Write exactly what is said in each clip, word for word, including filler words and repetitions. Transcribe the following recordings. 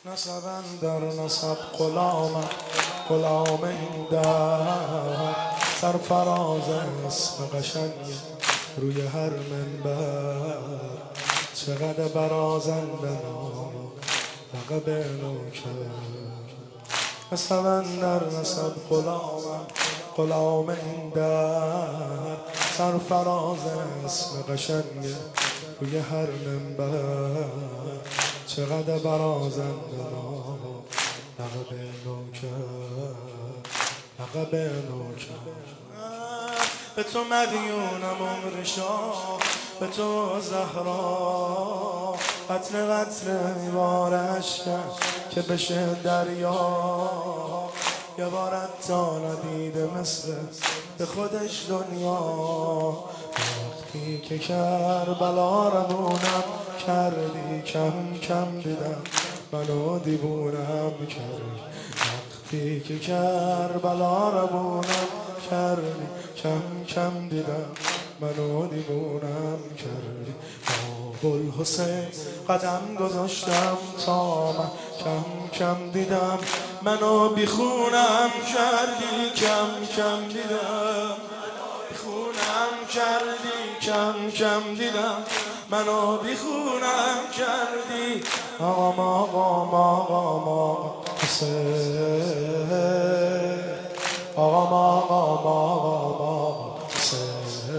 نسبن در نسب غلامم، غلام این در سرفراز اسم قشنگی روی هر منبر. چقدر برازنده نام لقب نوکر. نسبن در نسب غلامم، غلام این در سرفراز اسم قشنگی روی هر منبر. چقدر برازنده نام لقب نوکر، لقب نوکر. به تو مدیونم عمر شاه، به تو زهرا، قطر قطر بارش که بشه دریا. یه بارت تا ندیده مثل به خودش دنیا. وقتی که کربلا روونم کردی، کم کم دیدم منو دیوونم کردی. وقتی که کربلا روونم کردی، کم کم دیدم منو دیوونم کردی. با الحسین قدم گذاشتم تا من کم کم دیدم منو بیخونم کردی. کم کم دیدم بیخونم کردی، کم کم دیدم منو بیخونم کردی. آقام آقام آقام آقام حسین، آقام آقام آقام آقام حسین،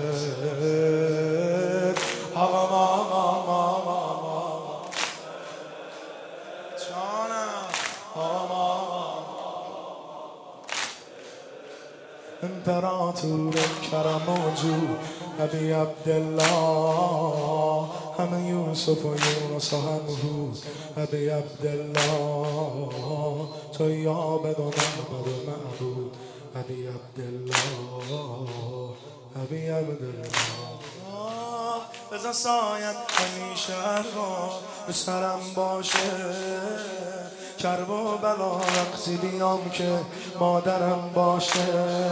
آقام آقام آقام آقام جانم، آقام آقام امپراتور کرم موجود ابی عبدالله. همه یوسف و یونس و هم هود ابی عبدالله. تو یابد و معبد و معبود ابی عبدالله، ابی عبدالله. بزن سایت همیشه هر را به سرم باشه. کرب و بلا وقتی بیام که مادرم باشه.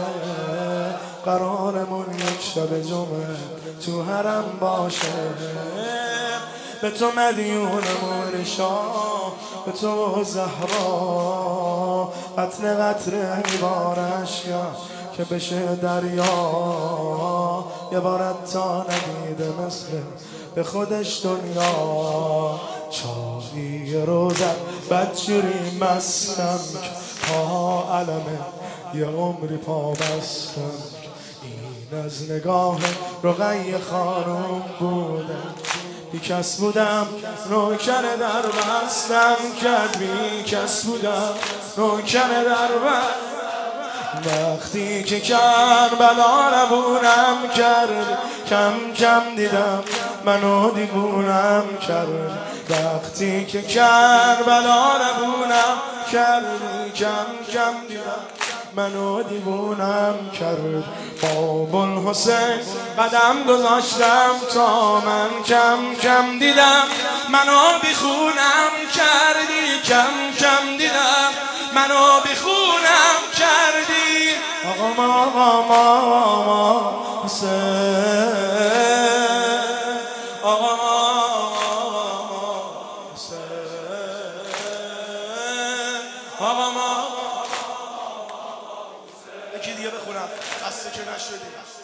قرارمون یک شب جمعه تو حرم باشه. به تو مدیونم عمر شاه، به تو زهرا، قطر قطر بارش که بشه دریا. یه بارت تا ندیده مثل به خودش دنیا. چایی روزت بدجوری مستم تا علمه یه عمری پا بستم. این از نگاه رقیه خانم بودم، بی کس بودم نوکر در بستم کرد. بی کس بودم نوکر در بستم. وقتی که کربلا روونم کرد، کم کم دیدم منو دیوونم کرد. وقتی که کربلا روونم کرد، کم کم دیدم منو دیوونم کرد. با الحسین قدم گذاشتم تا من کم کم دیدم منو بیخونم کردی. کم کم دیدم منو بیخونم کردی. آقام آقام آقام حسین، آقام آقام حسین، آقام آقام. یکی دیگه بخونم خسته که نشدی.